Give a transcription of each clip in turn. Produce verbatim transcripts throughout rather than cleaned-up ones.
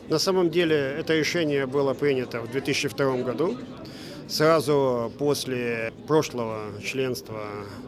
На самом деле это решение было принято в две тысячи втором году, сразу после прошлого членства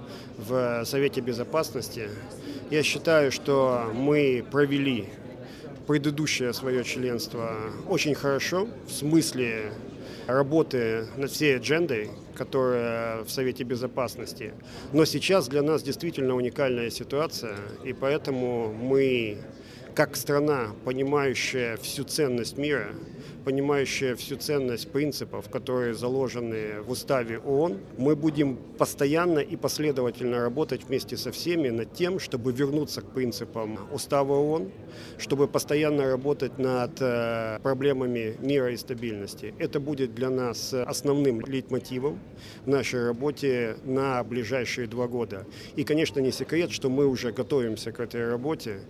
в Совете Безопасности. Я считаю, что мы провели предыдущее свое членство очень хорошо в смысле работы над всей аджендой, которая в Совете Безопасности. Но сейчас для нас действительно уникальная ситуация, и поэтому мы, как страна, понимающая всю ценность мира, понимающая всю ценность принципов, которые заложены в Уставе ООН, мы будем постоянно и последовательно работать вместе со всеми над тем, чтобы вернуться к принципам Устава ООН, чтобы постоянно работать над проблемами мира и стабильности. Это будет для нас основным лейтмотивом в нашей работе на ближайшие два года. И, конечно, не секрет, что мы уже готовимся к этой работе.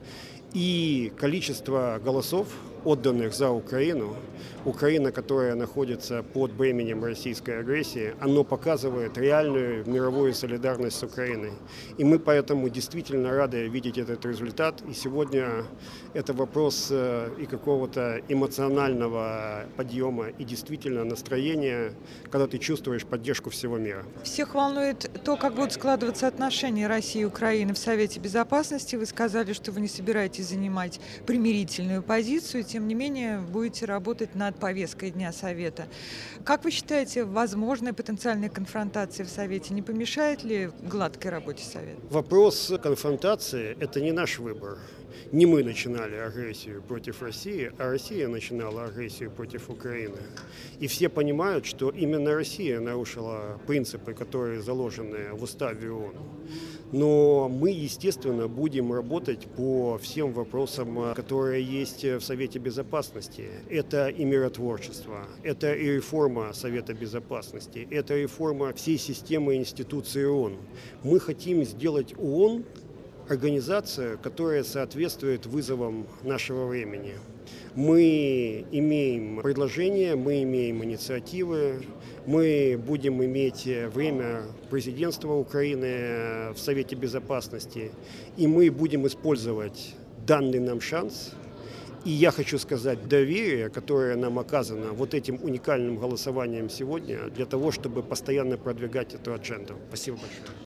И количество голосов, отданных за Украину, Украина, которая находится под бременем российской агрессии, оно показывает реальную мировую солидарность с Украиной. И мы поэтому действительно рады видеть этот результат. И сегодня это вопрос и какого-то эмоционального подъема, и действительно настроения, когда ты чувствуешь поддержку всего мира. Всех волнует то, как будут складываться отношения России и Украины в Совете Безопасности. Вы сказали, что вы не собираетесь занимать примирительную позицию, тем не менее будете работать над повесткой дня Совета. Как вы считаете, возможная потенциальная конфронтация в Совете не помешает ли гладкой работе Совета? Вопрос конфронтации – это не наш выбор. Не мы начинали агрессию против России, а Россия начинала агрессию против Украины. И все понимают, что именно Россия нарушила принципы, которые заложены в Уставе ООН. Но мы, естественно, будем работать по всем вопросам, которые есть в Совете Безопасности. Это и миротворчество, это и реформа Совета Безопасности, это реформа всей системы институций ООН. Мы хотим сделать ООН организацию, которая соответствует вызовам нашего времени. Мы имеем предложения, мы имеем инициативы, мы будем иметь время президентства Украины в Совете Безопасности, и мы будем использовать данный нам шанс. И я хочу сказать, доверие, которое нам оказано вот этим уникальным голосованием сегодня, для того, чтобы постоянно продвигать эту адженду. Спасибо большое.